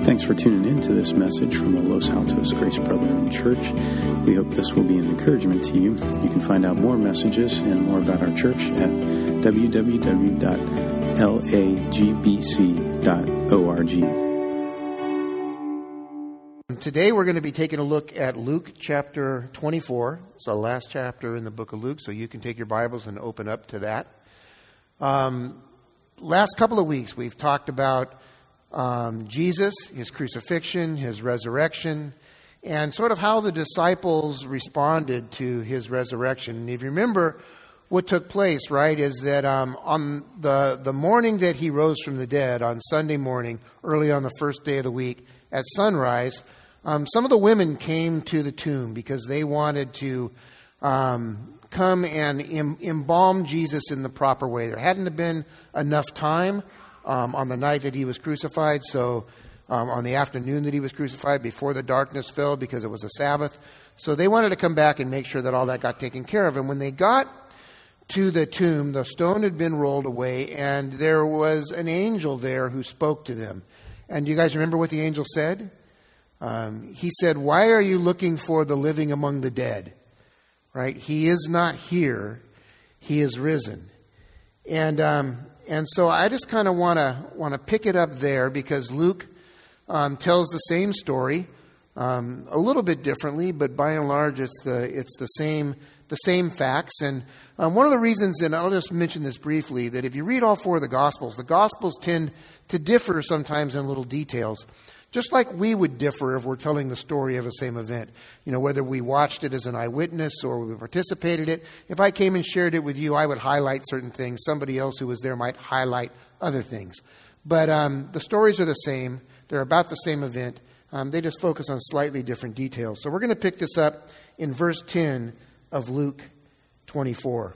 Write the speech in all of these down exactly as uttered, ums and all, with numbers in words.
Thanks for tuning in to this message from the Los Altos Grace Brethren Church. We hope this will be an encouragement to you. You can find out more messages and more about our church at w w w dot l a g b c dot org. Today we're going to be taking a look at Luke chapter twenty-four. It's the last chapter in the book of Luke, so you can take your Bibles and open up to that. Um, last couple of weeks we've talked about Um, Jesus, his crucifixion, his resurrection, and sort of how the disciples responded to his resurrection. And if you remember what took place, right, is that um, on the, the morning that he rose from the dead, on Sunday morning, early on the first day of the week, at sunrise, um, some of the women came to the tomb because they wanted to um, come and em- embalm Jesus in the proper way. There hadn't been enough time Um, on the night that he was crucified, so um, on the afternoon that he was crucified, before the darkness fell, because it was a Sabbath. So they wanted to come back and make sure that all that got taken care of. And when they got to the tomb, the stone had been rolled away, and there was an angel there who spoke to them. And do you guys remember what the angel said? Um, he said, "Why are you looking for the living among the dead?" Right? He is not here. He is risen. And um And so I just kind of want to want to pick it up there because Luke um, tells the same story um, a little bit differently, but by and large it's the it's the same the same facts. And um, one of the reasons, and I'll just mention this briefly, that if you read all four of the Gospels, the Gospels tend to differ sometimes in little details. Just like we would differ if we're telling the story of a same event. You know, whether we watched it as an eyewitness or we participated in it. If I came and shared it with you, I would highlight certain things. Somebody else who was there might highlight other things. But um, the stories are the same. They're about the same event. Um, they just focus on slightly different details. So we're going to pick this up in verse ten of Luke twenty-four.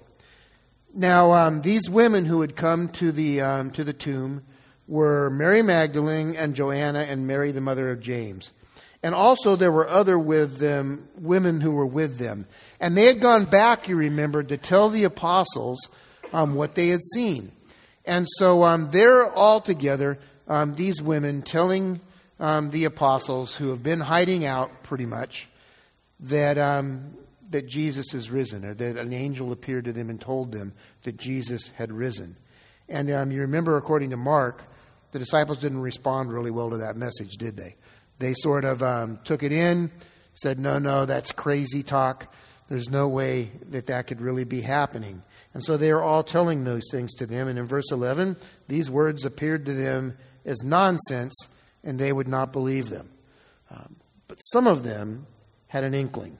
Now, um, these women who had come to the um, to the tomb were Mary Magdalene and Joanna and Mary, the mother of James. And also there were other with them, women who were with them. And they had gone back, you remember, to tell the apostles um, what they had seen. And so um, they're all together, um, these women, telling um, the apostles who have been hiding out pretty much that um, that Jesus is risen, or that an angel appeared to them and told them that Jesus had risen. And um, you remember, according to Mark, the disciples didn't respond really well to that message, did they? They sort of um, took it in, said, no, no, that's crazy talk. There's no way that that could really be happening. And so they are all telling those things to them. And in verse eleven, these words appeared to them as nonsense, and they would not believe them. Um, but some of them had an inkling.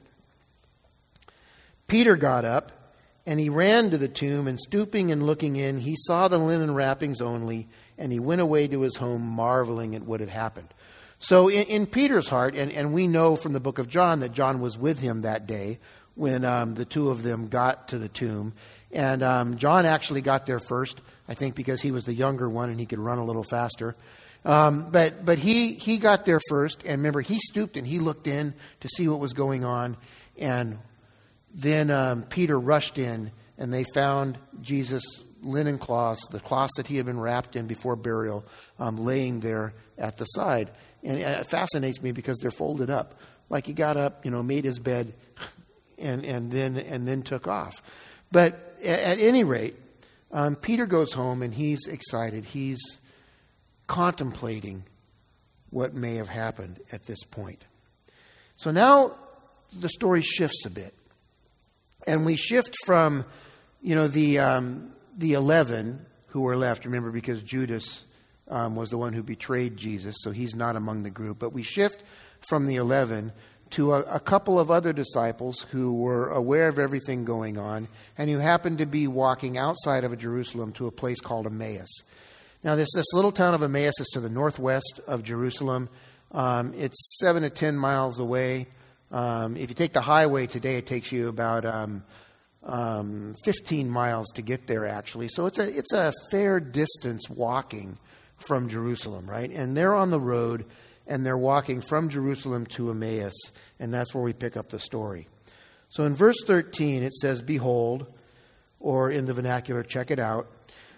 Peter got up, and he ran to the tomb, and stooping and looking in, he saw the linen wrappings only, and he went away to his home, marveling at what had happened. So in, in Peter's heart, and, and we know from the book of John that John was with him that day when um, the two of them got to the tomb. And um, John actually got there first, I think because he was the younger one and he could run a little faster. Um, but but he, he got there first, and remember, he stooped and he looked in to see what was going on. And then um, Peter rushed in, and they found Jesus' linen cloths, the cloths that he had been wrapped in before burial, um, laying there at the side. And it fascinates me because they're folded up. Like he got up, you know, made his bed, and, and then and then took off. But at any rate, um, Peter goes home, and he's excited. He's contemplating what may have happened at this point. So now the story shifts a bit. And we shift from, you know, the um, the eleven who were left, remember, because Judas um, was the one who betrayed Jesus, so he's not among the group. But we shift from the eleven to a, a couple of other disciples who were aware of everything going on and who happened to be walking outside of Jerusalem to a place called Emmaus. Now, this, this little town of Emmaus is to the northwest of Jerusalem. Um, it's seven to ten miles away. Um, if you take the highway today, it takes you about um, um, fifteen miles to get there, actually. So it's a it's a fair distance walking from Jerusalem, right? And they're on the road, and they're walking from Jerusalem to Emmaus, and that's where we pick up the story. So in verse thirteen, it says, "Behold," or in the vernacular, check it out.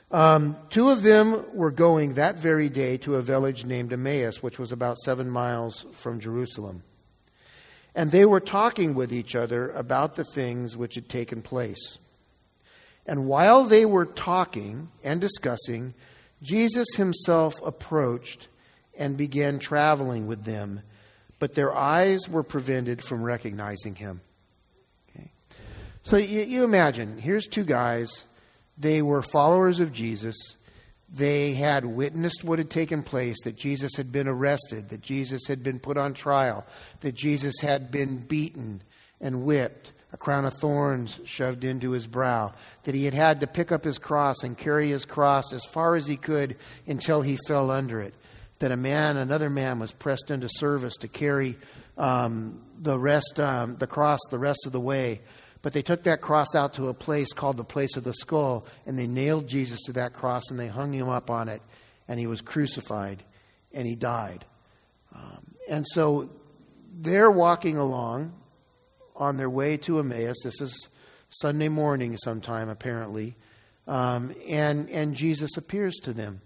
Um, two of them were going that very day to a village named Emmaus, which was about seven miles from Jerusalem. And they were talking with each other about the things which had taken place. And while they were talking and discussing, Jesus himself approached and began traveling with them, but their eyes were prevented from recognizing him. Okay. So you, you imagine, here's two guys. They were followers of Jesus. They had witnessed what had taken place, that Jesus had been arrested, that Jesus had been put on trial, that Jesus had been beaten and whipped, a crown of thorns shoved into his brow, that he had had to pick up his cross and carry his cross as far as he could until he fell under it, that a man, another man was pressed into service to carry um, the rest, um, the cross the rest of the way. But they took that cross out to a place called the place of the skull, and they nailed Jesus to that cross, and they hung him up on it, and he was crucified, and he died. Um, and so they're walking along on their way to Emmaus. This is Sunday morning sometime, apparently. Um, and, and Jesus appears to them.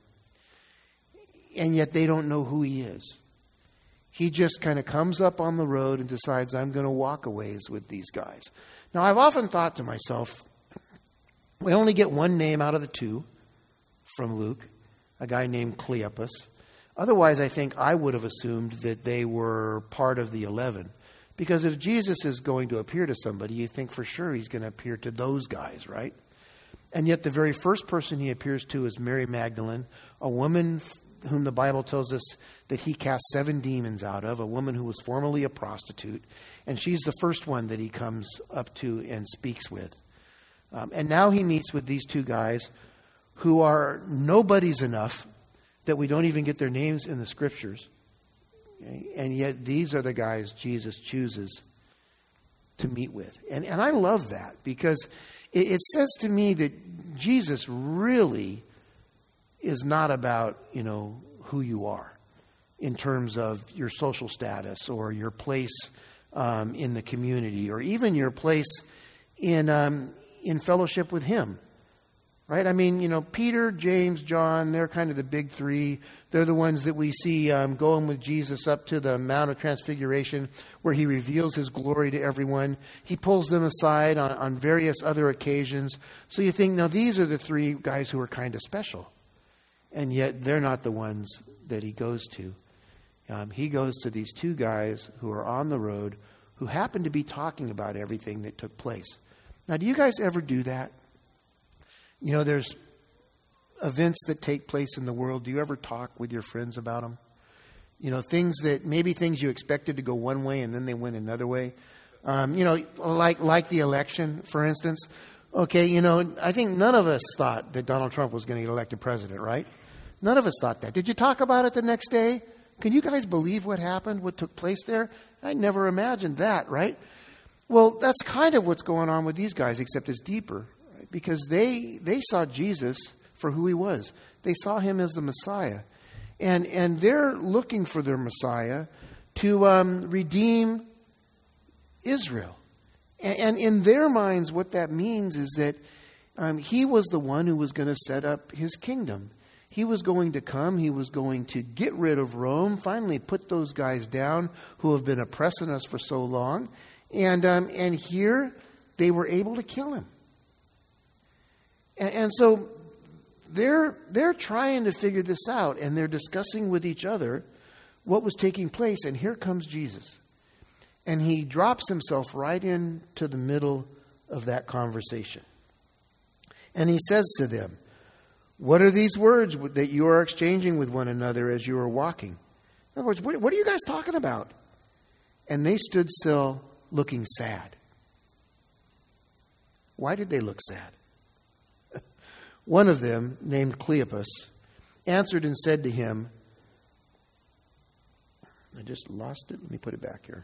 And yet they don't know who he is. He just kind of comes up on the road and decides, I'm going to walk a ways with these guys. Now, I've often thought to myself, we only get one name out of the two from Luke, a guy named Cleopas. Otherwise, I think I would have assumed that they were part of the eleven. Because if Jesus is going to appear to somebody, you think for sure he's going to appear to those guys, right? And yet the very first person he appears to is Mary Magdalene, a woman whom the Bible tells us that he cast seven demons out of, a woman who was formerly a prostitute. And she's the first one that he comes up to and speaks with. Um, and now he meets with these two guys who are nobodies enough that we don't even get their names in the scriptures. Okay? And yet these are the guys Jesus chooses to meet with. And, and I love that because it, it says to me that Jesus really is not about, you know, who you are in terms of your social status or your place um, in the community or even your place in um, in fellowship with him. Right? I mean, you know, Peter, James, John, they're kind of the big three. They're the ones that we see um, going with Jesus up to the Mount of Transfiguration where he reveals his glory to everyone. He pulls them aside on, on various other occasions. So you think, now these are the three guys who are kind of special. And yet they're not the ones that he goes to. Um, he goes to these two guys who are on the road who happen to be talking about everything that took place. Now, do you guys ever do that? You know, there's events that take place in the world. Do you ever talk with your friends about them? You know, things that maybe things you expected to go one way and then they went another way. Um, you know, like like the election, for instance. Okay, you know, I think none of us thought that Donald Trump was going to get elected president, right? None of us thought that. Did you talk about it the next day? Can you guys believe what happened, what took place there? I never imagined that, right? Well, that's kind of what's going on with these guys, except it's deeper. Right? Because they they saw Jesus for who he was. They saw him as the Messiah. And and they're looking for their Messiah to um, redeem Israel. And, and in their minds, what that means is that um, he was the one who was going to set up his kingdom. He was going to come. He was going to get rid of Rome, finally put those guys down who have been oppressing us for so long. And um, and here they were able to kill him. And, and so they're they're trying to figure this out, and they're discussing with each other what was taking place. And here comes Jesus. And he drops himself right into the middle of that conversation. And he says to them, what are these words that you are exchanging with one another as you are walking? In other words, what, what are you guys talking about? And they stood still looking sad. Why did they look sad? One of them, named Cleopas, answered and said to him, I just lost it. Let me put it back here.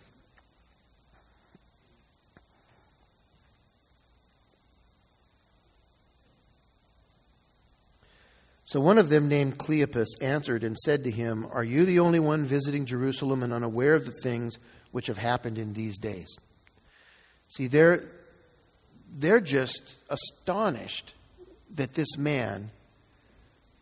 So one of them, named Cleopas, answered and said to him, are you the only one visiting Jerusalem and unaware of the things which have happened in these days? See, they're, they're just astonished that this man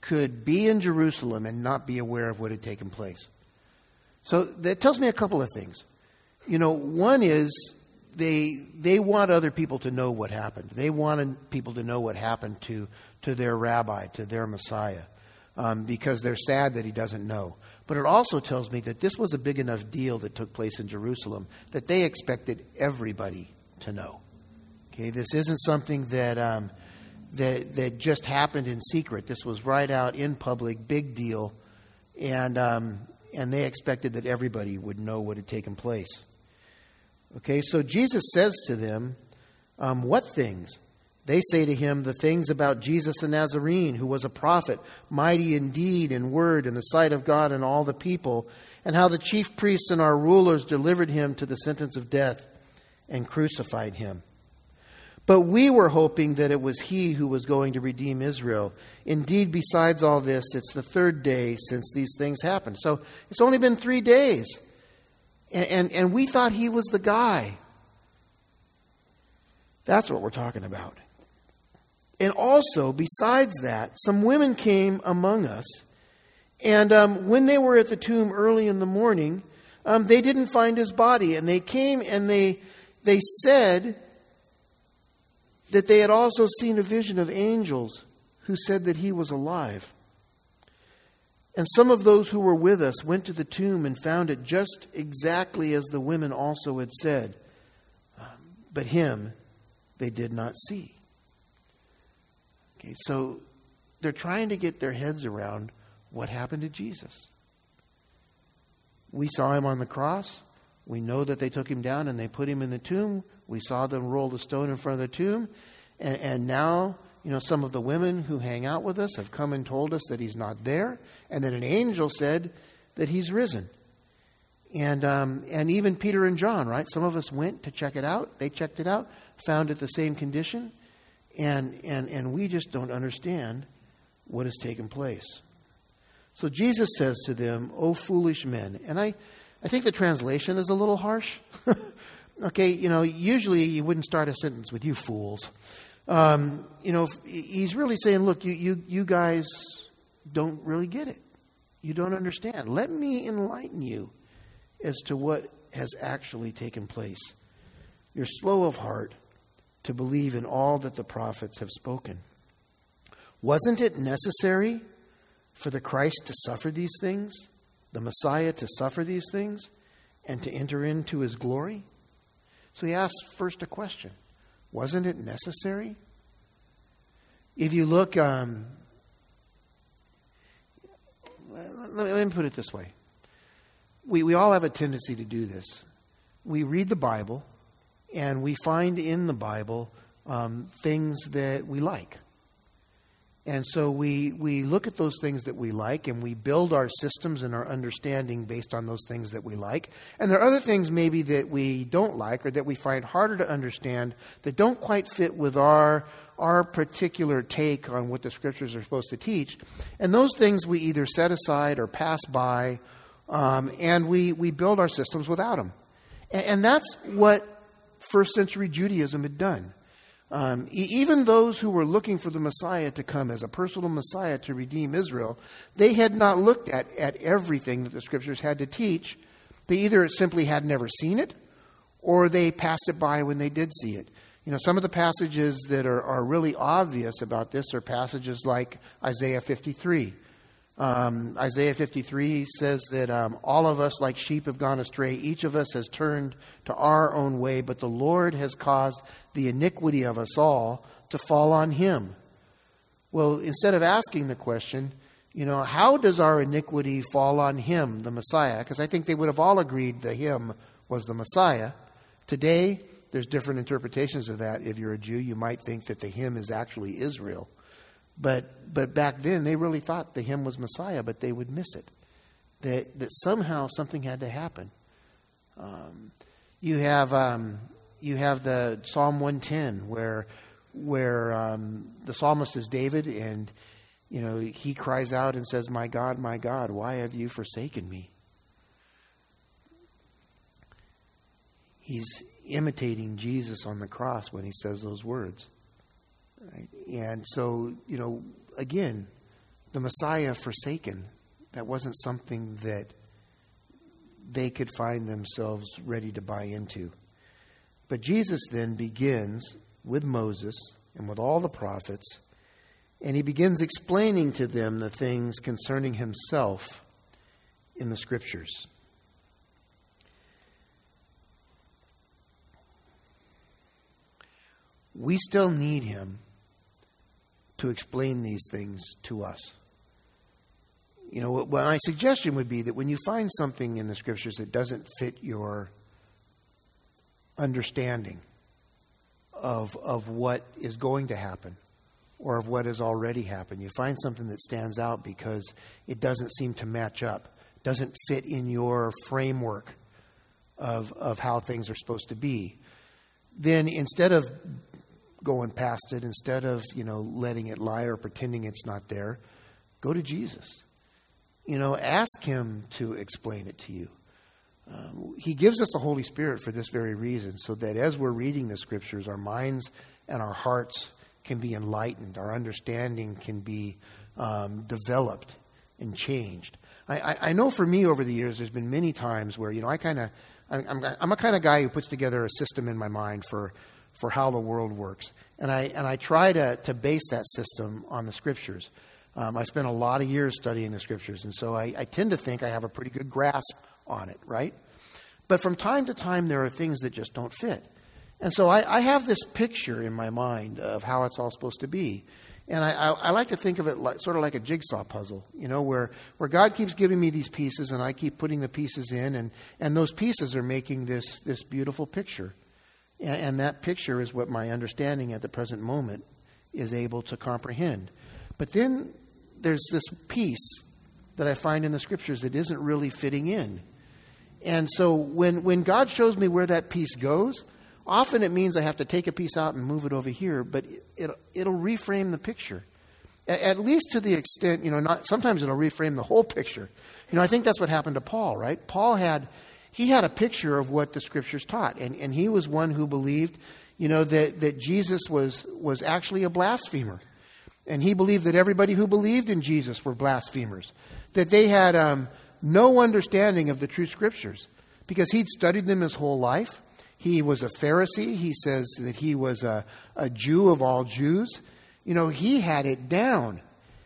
could be in Jerusalem and not be aware of what had taken place. So that tells me a couple of things. You know, one is they they want other people to know what happened. They wanted people to know what happened to, to their rabbi, to their Messiah, um, because they're sad that he doesn't know. But it also tells me that this was a big enough deal that took place in Jerusalem that they expected everybody to know. Okay, this isn't something that um, that that just happened in secret. This was right out in public, big deal, and um, and they expected that everybody would know what had taken place. Okay, so Jesus says to them, um, "What things?" They say to him, "The things about Jesus the Nazarene, who was a prophet, mighty in deed and word in the sight of God and all the people, and how the chief priests and our rulers delivered him to the sentence of death and crucified him. But we were hoping that it was he who was going to redeem Israel. Indeed, besides all this, it's the third day since these things happened." So it's only been three days. And, and, and we thought he was the guy. That's what we're talking about. And also, besides that, some women came among us. And um, when they were at the tomb early in the morning, um, they didn't find his body. And they came and they they said that they had also seen a vision of angels who said that he was alive. And some of those who were with us went to the tomb and found it just exactly as the women also had said. Um, but him they did not see. Okay, so they're trying to get their heads around what happened to Jesus. We saw him on the cross. We know that they took him down and they put him in the tomb. We saw them roll the stone in front of the tomb. And, and now, you know, some of the women who hang out with us have come and told us that he's not there. And then an angel said that he's risen. And um, and even Peter and John, right? Some of us went to check it out. They checked it out, found it the same condition. And, and, and we just don't understand what has taken place. So Jesus says to them, "O foolish men." And I, I think the translation is a little harsh. Okay, you know, usually you wouldn't start a sentence with "you fools." Um, you know, he's really saying, look, you, you, you guys don't really get it. You don't understand. Let me enlighten you as to what has actually taken place. You're slow of heart to believe in all that the prophets have spoken. Wasn't it necessary for the Christ to suffer these things, the Messiah to suffer these things, and to enter into his glory? So he asks first a question. Wasn't it necessary? If you look, um, let, let me put it this way. We, we all have a tendency to do this. We read the Bible, and we find in the Bible um, things that we like. And so we, we look at those things that we like, and we build our systems and our understanding based on those things that we like. And there are other things maybe that we don't like or that we find harder to understand that don't quite fit with our, our particular take on what the Scriptures are supposed to teach. And those things we either set aside or pass by, um, and we, we build our systems without them. And, and that's what first century Judaism had done. Um, even those who were looking for the Messiah to come as a personal Messiah to redeem Israel, they had not looked at, at everything that the Scriptures had to teach. They either simply had never seen it, or they passed it by when they did see it. You know, some of the passages that are, are really obvious about this are passages like Isaiah fifty-three. Um, Isaiah fifty-three says that um, all of us like sheep have gone astray. Each of us has turned to our own way, but the Lord has caused the iniquity of us all to fall on him. Well, instead of asking the question, you know, how does our iniquity fall on him, the Messiah? Because I think they would have all agreed that him was the Messiah. Today, there's different interpretations of that. If you're a Jew, you might think that the him is actually Israel. But but back then, they really thought the him was Messiah, but they would miss it. That that somehow something had to happen. Um, you have um, you have the Psalm one ten where where um, the psalmist is David, and you know he cries out and says, "My God, my God, why have you forsaken me?" He's imitating Jesus on the cross when he says those words. Right? And so, you know, again, the Messiah forsaken. That wasn't something that they could find themselves ready to buy into. But Jesus then begins with Moses and with all the prophets, and he begins explaining to them the things concerning himself in the Scriptures. We still need him to explain these things to us. You know, well, my suggestion would be that when you find something in the Scriptures that doesn't fit your understanding of, of what is going to happen or of what has already happened, you find something that stands out because it doesn't seem to match up, doesn't fit in your framework of, of how things are supposed to be, then instead of going past it, instead of, you know, letting it lie or pretending it's not there, go to Jesus. You know, ask him to explain it to you. Um, he gives us the Holy Spirit for this very reason, so that as we're reading the Scriptures, our minds and our hearts can be enlightened. Our understanding can be um, developed and changed. I, I, I know for me over the years, there's been many times where, you know, I kind of, I'm, I'm a kind of guy who puts together a system in my mind for for how the world works. And I and I try to, to base that system on the Scriptures. Um, I spent a lot of years studying the Scriptures, and so I, I tend to think I have a pretty good grasp on it, right? But from time to time, there are things that just don't fit. And so I, I have this picture in my mind of how it's all supposed to be. And I, I, I like to think of it like, sort of like a jigsaw puzzle, you know, where, where God keeps giving me these pieces, and I keep putting the pieces in, and, and those pieces are making this, this beautiful picture. And, and that picture is what my understanding at the present moment is able to comprehend. But then there's this piece that I find in the Scriptures that isn't really fitting in. And so when, when God shows me where that piece goes, often it means I have to take a piece out and move it over here, but it, it'll, it'll reframe the picture. At, at least to the extent, you know, not sometimes it'll reframe the whole picture. You know, I think that's what happened to Paul, right? Paul had, he had a picture of what the Scriptures taught, and, and he was one who believed, you know, that, that Jesus was, was actually a blasphemer. And he believed that everybody who believed in Jesus were blasphemers, that they had um, no understanding of the true Scriptures because he'd studied them his whole life. He was a Pharisee. He says that he was a, a Jew of all Jews. You know, he had it down.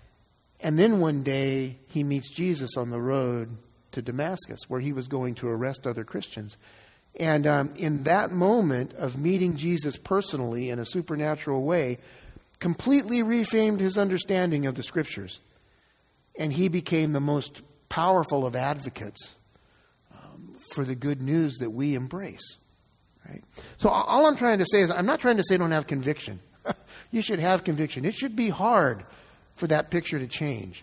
And then one day he meets Jesus on the road to Damascus, where he was going to arrest other Christians. And um, in that moment of meeting Jesus personally in a supernatural way, completely reframed his understanding of the Scriptures. And he became the most powerful of advocates um, for the good news that we embrace. Right? So all I'm trying to say is, I'm not trying to say don't have conviction. You should have conviction. It should be hard for that picture to change.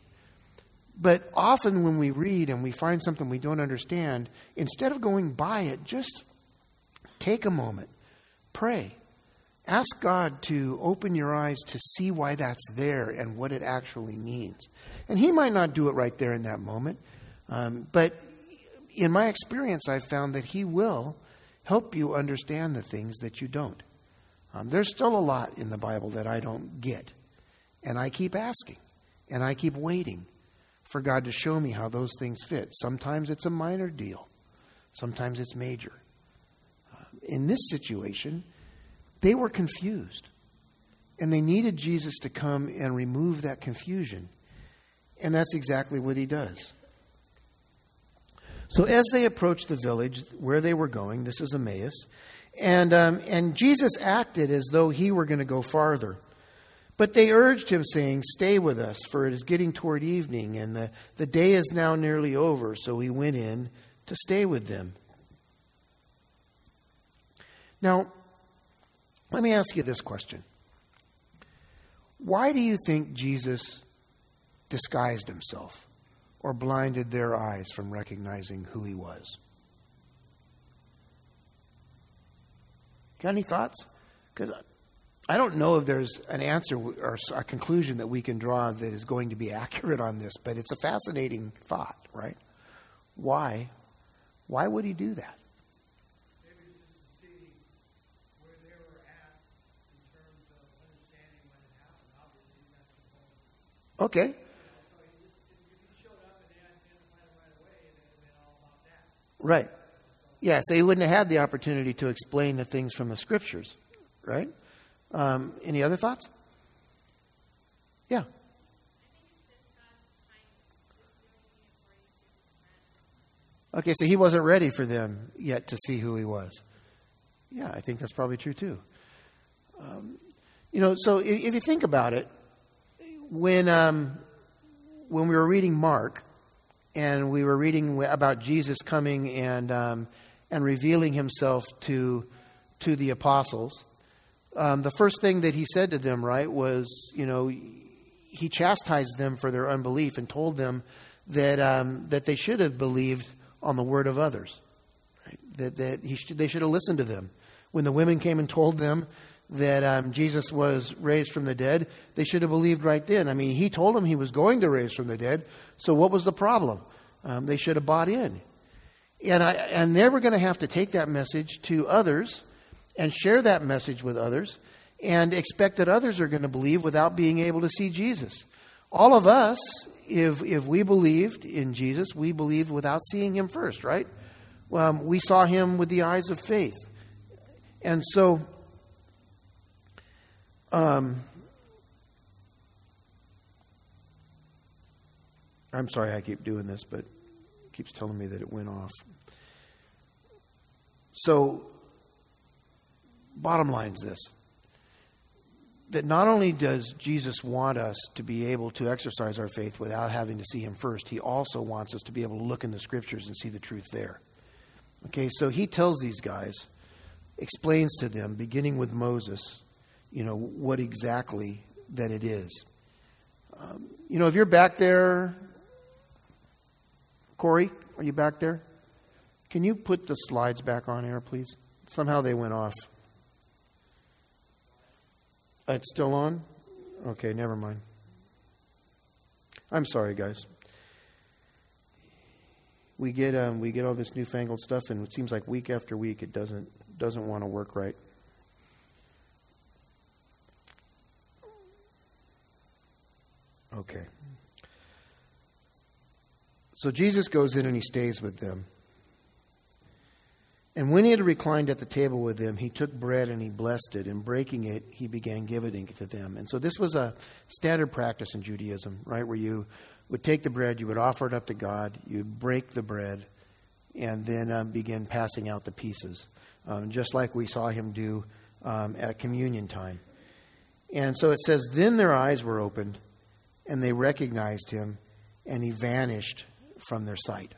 But often when we read and we find something we don't understand, instead of going by it, just take a moment, pray. Ask God to open your eyes to see why that's there and what it actually means. And he might not do it right there in that moment. Um, but in my experience, I've found that he will help you understand the things that you don't. Um, there's still a lot in the Bible that I don't get. And I keep asking. And I keep waiting for God to show me how those things fit. Sometimes it's a minor deal. Sometimes it's major. Uh, in this situation, they were confused. And they needed Jesus to come and remove that confusion. And that's exactly what he does. So as they approached the village where they were going, this is Emmaus, and, um, and Jesus acted as though he were going to go farther. But they urged him, saying, "Stay with us, for it is getting toward evening, and the, the day is now nearly over." So he went in to stay with them. Now, let me ask you this question. Why do you think Jesus disguised himself or blinded their eyes from recognizing who he was? Got any thoughts? Because I don't know if there's an answer or a conclusion that we can draw that is going to be accurate on this, but it's a fascinating thought, right? Why? Why would he do that? Okay. Right. Yeah, so he wouldn't have had the opportunity to explain the things from the Scriptures, right? Um, any other thoughts? Yeah. Okay, so he wasn't ready for them yet to see who he was. Yeah, I think that's probably true too. Um, you know, so if, if you think about it, when um, when we were reading Mark, and we were reading about Jesus coming and um, and revealing himself to to the apostles, um, the first thing that he said to them, right, was, you know, he chastised them for their unbelief and told them that um, that they should have believed on the word of others, right? That that he should, they should have listened to them. When the women came and told them that um, Jesus was raised from the dead, they should have believed right then. I mean, he told them he was going to raise from the dead. So what was the problem? Um, they should have bought in. And I, and they were going to have to take that message to others and share that message with others and expect that others are going to believe without being able to see Jesus. All of us, if if we believed in Jesus, we believed without seeing him first, right? Um, we saw him with the eyes of faith. And so, um, I'm sorry I keep doing this, but it keeps telling me that it went off. So, bottom line is this. That not only does Jesus want us to be able to exercise our faith without having to see him first, he also wants us to be able to look in the Scriptures and see the truth there. Okay, so he tells these guys, explains to them, beginning with Moses, you know, what exactly that it is. Um, you know, if you're back there, Corey, are you back there? Can you put the slides back on air, please? Somehow they went off. It's still on? Okay, never mind. I'm sorry, guys. We get um, we get all this newfangled stuff, and it seems like week after week it doesn't doesn't want to work right. Okay. So Jesus goes in and he stays with them. And when he had reclined at the table with them, he took bread and he blessed it, and breaking it, he began giving it to them. And so this was a standard practice in Judaism, right, where you would take the bread, you would offer it up to God, you'd break the bread, and then um, begin passing out the pieces, um, just like we saw him do um, at communion time. And so it says, then their eyes were opened, and they recognized him, and he vanished from their sight.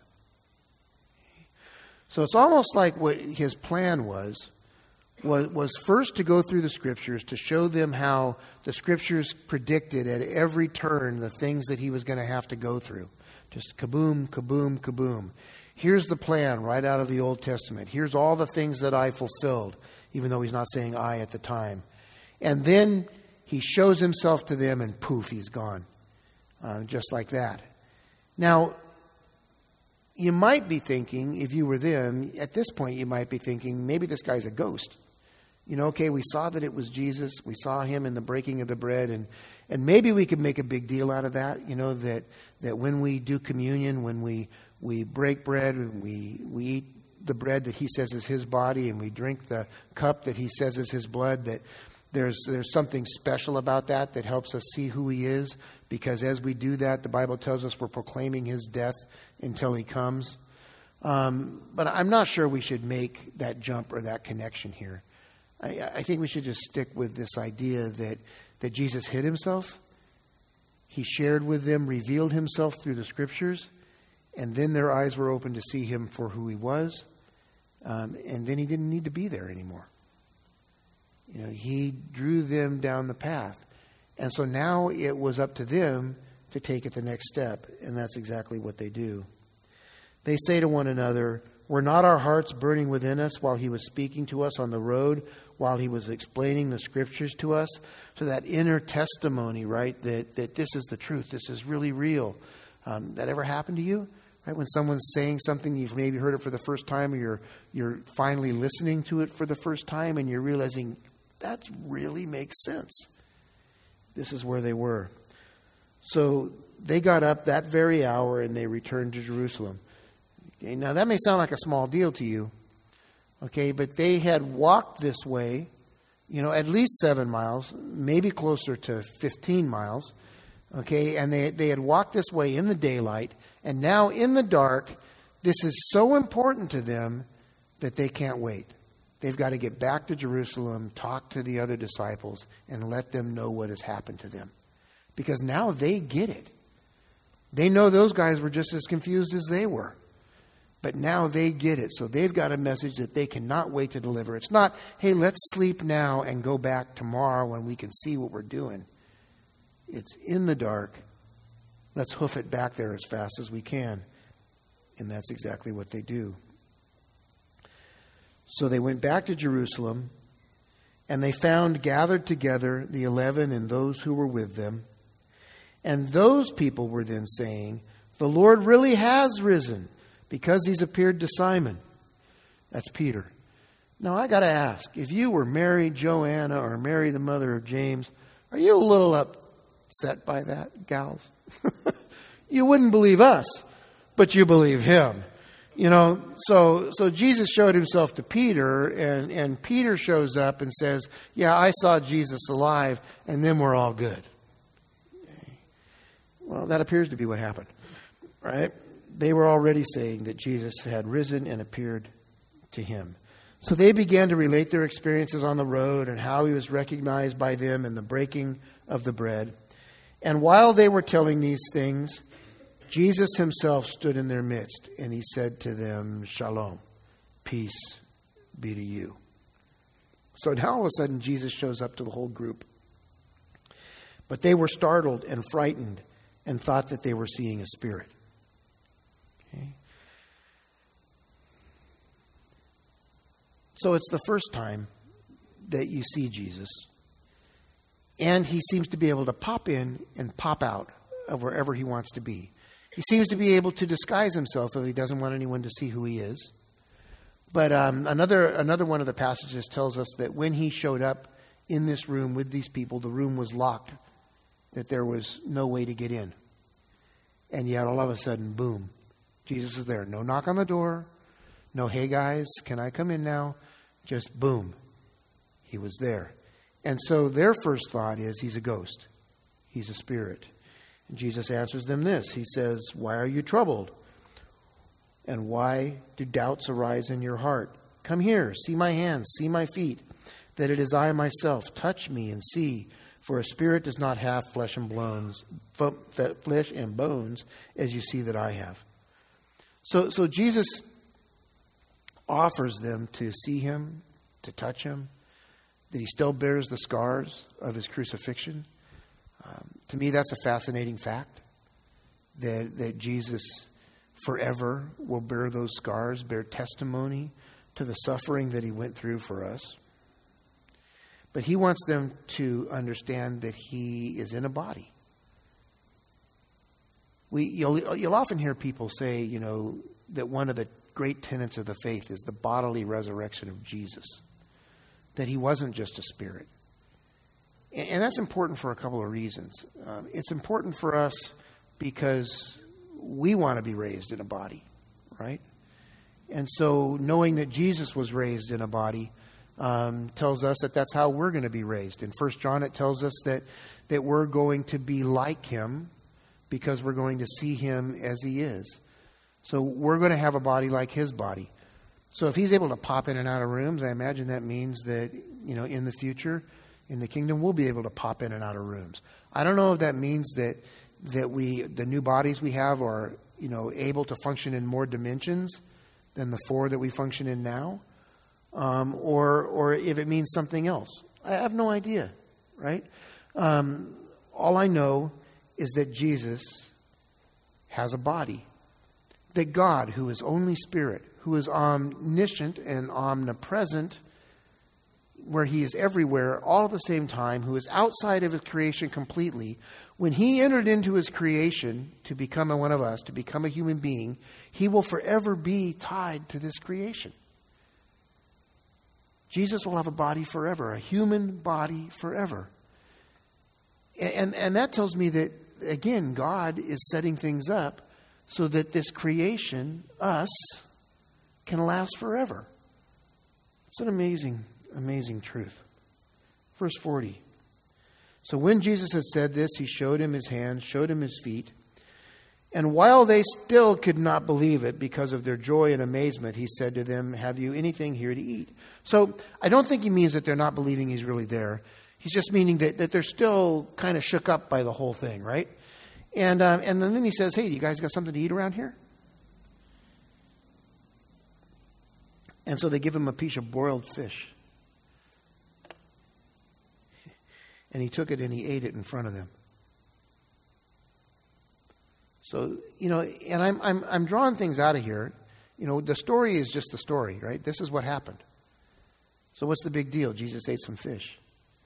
So it's almost like what his plan was, was, was first to go through the Scriptures to show them how the Scriptures predicted at every turn the things that he was going to have to go through. Just kaboom, kaboom, kaboom. Here's the plan right out of the Old Testament. Here's all the things that I fulfilled, even though he's not saying I at the time. And then he shows himself to them and poof, he's gone. Uh, just like that. Now, you might be thinking, if you were them, at this point you might be thinking, maybe this guy's a ghost. You know, okay, we saw that it was Jesus. We saw him in the breaking of the bread. And, and maybe we could make a big deal out of that. You know, that, that when we do communion, when we, we break bread and we, we eat the bread that he says is his body and we drink the cup that he says is his blood, that there's, there's something special about that that helps us see who he is. Because as we do that, the Bible tells us we're proclaiming his death until he comes. Um, but I'm not sure we should make that jump or that connection here. I, I think we should just stick with this idea that, that Jesus hid himself. He shared with them, revealed himself through the Scriptures. And then their eyes were open to see him for who he was. Um, and then he didn't need to be there anymore. You know, he drew them down the path. And so now it was up to them to take it the next step. And that's exactly what they do. They say to one another, were not our hearts burning within us while he was speaking to us on the road, while he was explaining the Scriptures to us? So that inner testimony, right, that, that this is the truth, this is really real. Um, that ever happened to you? Right? When someone's saying something, you've maybe heard it for the first time, or you're, you're finally listening to it for the first time, and you're realizing that really makes sense. This is where they were. So they got up that very hour and they returned to Jerusalem. Okay, now that may sound like a small deal to you, okay, but they had walked this way, you know, at least seven miles, maybe closer to fifteen miles, okay, and they, they had walked this way in the daylight, and now in the dark, this is so important to them that they can't wait. They've got to get back to Jerusalem, talk to the other disciples, and let them know what has happened to them. Because now they get it. They know those guys were just as confused as they were. But now they get it. So they've got a message that they cannot wait to deliver. It's not, hey, let's sleep now and go back tomorrow when we can see what we're doing. It's in the dark. Let's hoof it back there as fast as we can. And that's exactly what they do. So they went back to Jerusalem, and they found gathered together the eleven and those who were with them. And those people were then saying, the Lord really has risen, because he's appeared to Simon. That's Peter. Now I got to ask, if you were Mary, Joanna, or Mary, the mother of James, are you a little upset by that, gals? You wouldn't believe us, but you believe him. You know, so so Jesus showed himself to Peter, and, and Peter shows up and says, yeah, I saw Jesus alive, and then we're all good. Well, that appears to be what happened, right? They were already saying that Jesus had risen and appeared to him. So they began to relate their experiences on the road and how he was recognized by them in the breaking of the bread. And while they were telling these things, Jesus himself stood in their midst, and he said to them, Shalom, peace be to you. So now all of a sudden Jesus shows up to the whole group. But they were startled and frightened and thought that they were seeing a spirit. Okay. So it's the first time that you see Jesus. And he seems to be able to pop in and pop out of wherever he wants to be. He seems to be able to disguise himself if he doesn't want anyone to see who he is. But um, another another one of the passages tells us that when he showed up in this room with these people, the room was locked, that there was no way to get in. And yet all of a sudden, boom, Jesus is there. No knock on the door. No, hey guys, can I come in now? Just boom, he was there. And so their first thought is he's a ghost. He's a spirit. And Jesus answers them this. He says, why are you troubled? And why do doubts arise in your heart? Come here, see my hands, see my feet, that it is I myself. Touch me and see, for a spirit does not have flesh and bones, flesh and bones, as you see that I have. So, so Jesus offers them to see him, to touch him, that he still bears the scars of his crucifixion. Um, to me, that's a fascinating fact, that, that Jesus forever will bear those scars, bear testimony to the suffering that he went through for us. But he wants them to understand that he is in a body. We, you'll, you'll often hear people say, you know, that one of the great tenets of the faith is the bodily resurrection of Jesus, that he wasn't just a spirit. And that's important for a couple of reasons. Um, it's important for us because we want to be raised in a body, right? And so knowing that Jesus was raised in a body um, tells us that that's how we're going to be raised. In First John, it tells us that, that we're going to be like him because we're going to see him as he is. So we're going to have a body like his body. So if he's able to pop in and out of rooms, I imagine that means that, you know, in the future, in the kingdom, we'll be able to pop in and out of rooms. I don't know if that means that that we, the new bodies we have are, you know, able to function in more dimensions than the four that we function in now, um, or or if it means something else. I have no idea, right? Um, all I know is that Jesus has a body. That God, who is only spirit, who is omniscient and omnipresent, where he is everywhere all at the same time, who is outside of his creation completely, when he entered into his creation to become one of us, to become a human being, he will forever be tied to this creation. Jesus will have a body forever, a human body forever. And, and, and that tells me that, again, God is setting things up so that this creation, us, can last forever. It's an amazing, amazing truth. Verse forty. So when Jesus had said this, he showed him his hands, showed him his feet. And while they still could not believe it because of their joy and amazement, he said to them, have you anything here to eat? So I don't think he means that they're not believing he's really there. He's just meaning that, that they're still kind of shook up by the whole thing, right? And, um, and then he says, hey, you guys got something to eat around here? And so they give him a piece of broiled fish. And he took it and he ate it in front of them. So, you know, and I'm I'm I'm drawing things out of here. You know, the story is just the story, right? This is what happened. So what's the big deal? Jesus ate some fish.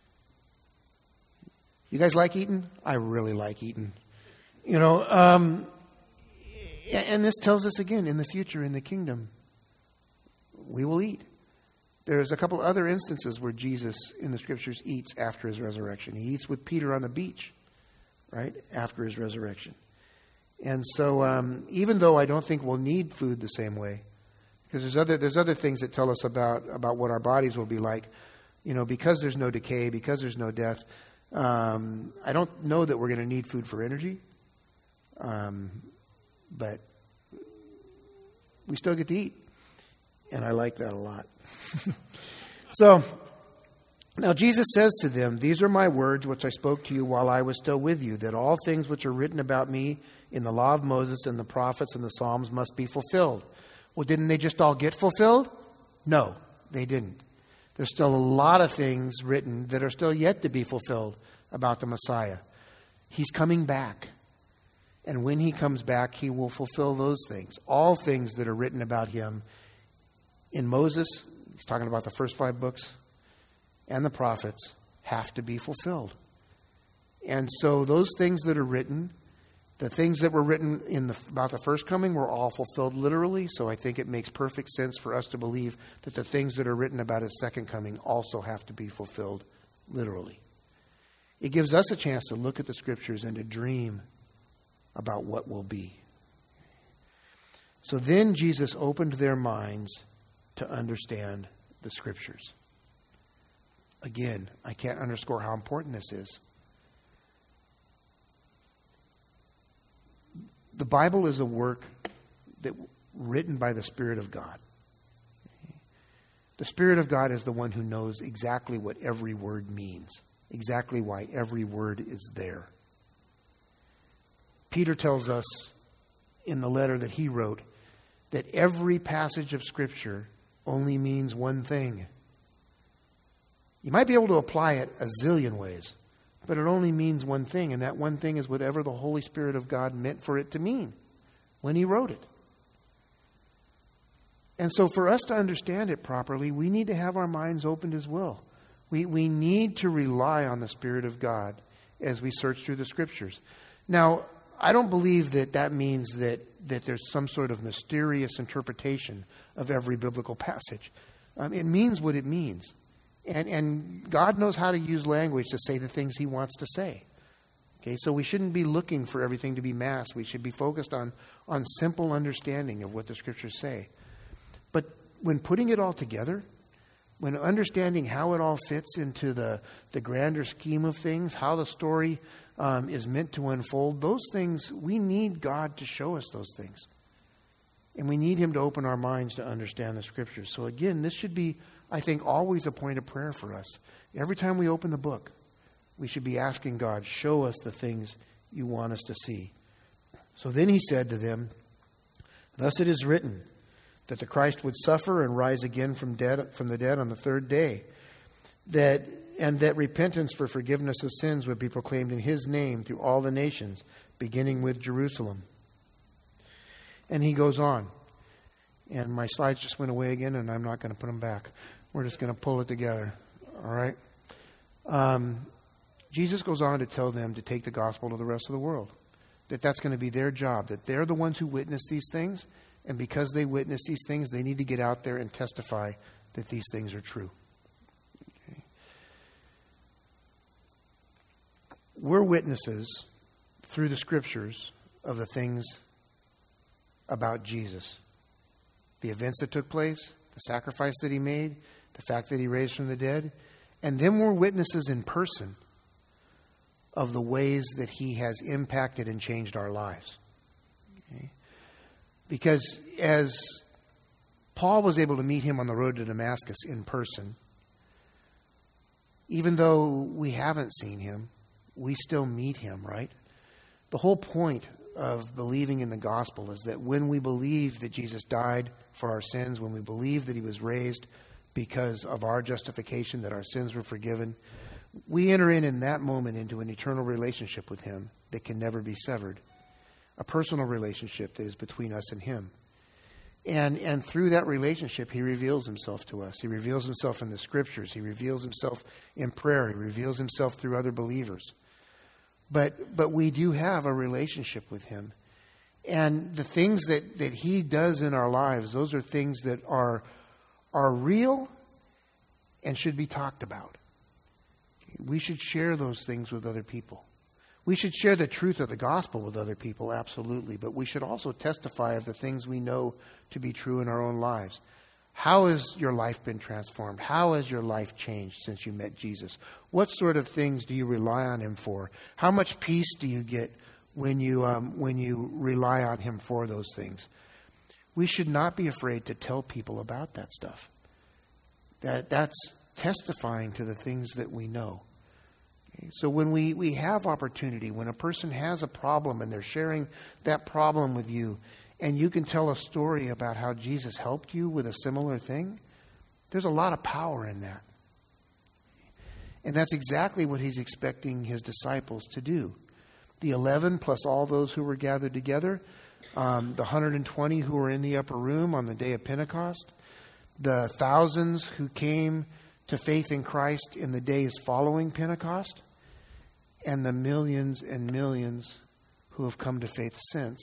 You guys like eating? I really like eating. You know, um, and this tells us again, in the future, in the kingdom, we will eat. There's a couple other instances where Jesus, in the scriptures, eats after his resurrection. He eats with Peter on the beach, right, after his resurrection. And so um, even though I don't think we'll need food the same way, because there's other there's other things that tell us about, about what our bodies will be like, you know, because there's no decay, because there's no death, um, I don't know that we're going to need food for energy. Um, but we still get to eat. And I like that a lot. So, now Jesus says to them, these are my words which I spoke to you while I was still with you, that all things which are written about me in the law of Moses and the prophets and the Psalms must be fulfilled. Well, didn't they just all get fulfilled? No, they didn't. There's still a lot of things written that are still yet to be fulfilled about the Messiah. He's coming back. And when he comes back, he will fulfill those things. All things that are written about him in Moses, he's talking about the first five books, and the prophets have to be fulfilled. And so those things that are written, the things that were written in the, about the first coming were all fulfilled literally. So I think it makes perfect sense for us to believe that the things that are written about his second coming also have to be fulfilled literally. It gives us a chance to look at the scriptures and to dream about what will be. So then Jesus opened their minds to understand the scriptures. Again, I can't underscore how important this is. The Bible is a work that written by the Spirit of God. The Spirit of God is the one who knows exactly what every word means, exactly why every word is there. Peter tells us in the letter that he wrote that every passage of Scripture only means one thing. You might be able to apply it a zillion ways, but it only means one thing, and that one thing is whatever the Holy Spirit of God meant for it to mean when he wrote it. And so for us to understand it properly, we need to have our minds opened as well. We, we need to rely on the Spirit of God as we search through the Scriptures. Now, I don't believe that that means that, that there's some sort of mysterious interpretation of every biblical passage. Um, it means what it means. And, and God knows how to use language to say the things he wants to say. Okay, so we shouldn't be looking for everything to be mass. We should be focused on, on simple understanding of what the Scriptures say. But when putting it all together, when understanding how it all fits into the, the grander scheme of things, how the story um, is meant to unfold, those things, we need God to show us those things. And we need him to open our minds to understand the Scriptures. So again, this should be, I think, always a point of prayer for us. Every time we open the book, we should be asking God, show us the things you want us to see. So then he said to them, thus it is written, that the Christ would suffer and rise again from dead from the dead on the third day, that and that repentance for forgiveness of sins would be proclaimed in his name through all the nations, beginning with Jerusalem. And he goes on. And my slides just went away again, and I'm not going to put them back. We're just going to pull it together. All right? Um, Jesus goes on to tell them to take the gospel to the rest of the world. That that's going to be their job. That they're the ones who witness these things. And because they witness these things, they need to get out there and testify that these things are true. Okay. We're witnesses through the Scriptures of the things about Jesus. The events that took place, the sacrifice that he made, the fact that he raised from the dead. And then we're witnesses in person of the ways that he has impacted and changed our lives. Okay? Because as Paul was able to meet him on the road to Damascus in person, even though we haven't seen him, we still meet him, right? The whole point of believing in the gospel is that when we believe that Jesus died for our sins, when we believe that he was raised because of our justification, that our sins were forgiven, we enter in in that moment into an eternal relationship with him that can never be severed. A personal relationship that is between us and him. And and through that relationship, he reveals himself to us. He reveals himself in the scriptures. He reveals himself in prayer. He reveals himself through other believers. But but we do have a relationship with him. And the things that, that he does in our lives, those are things that are, are real and should be talked about. We should share those things with other people. We should share the truth of the gospel with other people, absolutely. But we should also testify of the things we know to be true in our own lives. How has your life been transformed? How has your life changed since you met Jesus? What sort of things do you rely on him for? How much peace do you get when you um, when you rely on him for those things? We should not be afraid to tell people about that stuff. That that's testifying to the things that we know. So when we, we have opportunity, when a person has a problem and they're sharing that problem with you, and you can tell a story about how Jesus helped you with a similar thing, there's a lot of power in that. And that's exactly what he's expecting his disciples to do. The eleven plus all those who were gathered together, um, the one hundred twenty who were in the upper room on the day of Pentecost, the thousands who came to faith in Christ in the days following Pentecost, and the millions and millions who have come to faith since.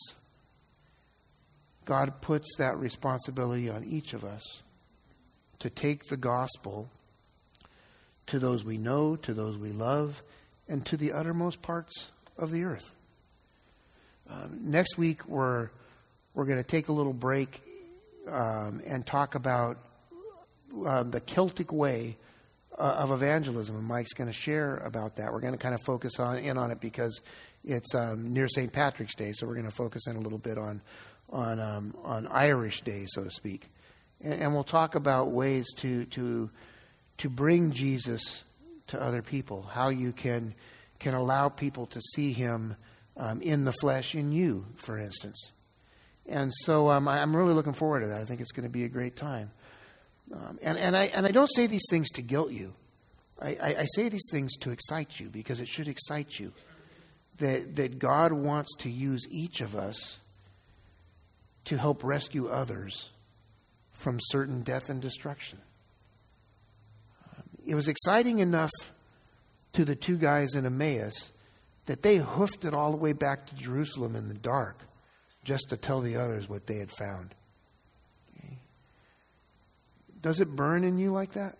God puts that responsibility on each of us to take the gospel to those we know, to those we love, and to the uttermost parts of the earth. Um, next week, we're we're going to take a little break um, and talk about uh, the Celtic way uh, of evangelism, and Mike's going to share about that. We're going to kind of focus on in on it because it's um, near Saint Patrick's Day, so we're going to focus in a little bit on on um, on Irish Day, so to speak, and, and we'll talk about ways to to to bring Jesus to other people. How you can can allow people to see him um, in the flesh in you, for instance. And so um, I, I'm really looking forward to that. I think it's going to be a great time. Um, and and I and I don't say these things to guilt you. I, I, I say these things to excite you, because it should excite you that that God wants to use each of us to help rescue others from certain death and destruction. Um, it was exciting enough to the two guys in Emmaus that they hoofed it all the way back to Jerusalem in the dark just to tell the others what they had found. Okay. Does it burn in you like that?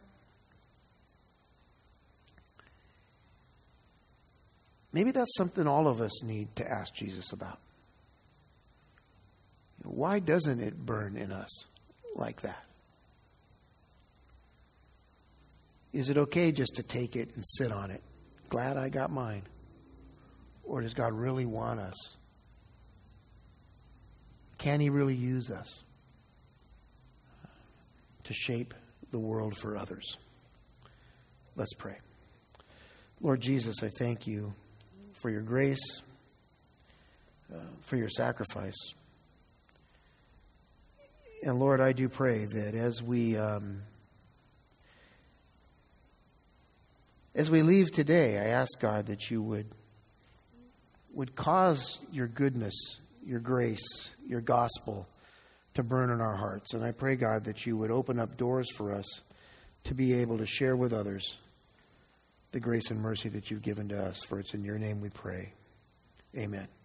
Maybe that's something all of us need to ask Jesus about. Why doesn't it burn in us like that? Is it okay just to take it and sit on it? Glad I got mine. Or does God really want us? Can he really use us to shape the world for others? Let's pray. Lord Jesus, I thank you for your grace, uh, for your sacrifice. And Lord, I do pray that as we um, as we leave today, I ask God that you would would cause your goodness, your grace, your gospel to burn in our hearts. And I pray, God, that you would open up doors for us to be able to share with others the grace and mercy that you've given to us. For it's in your name we pray. Amen.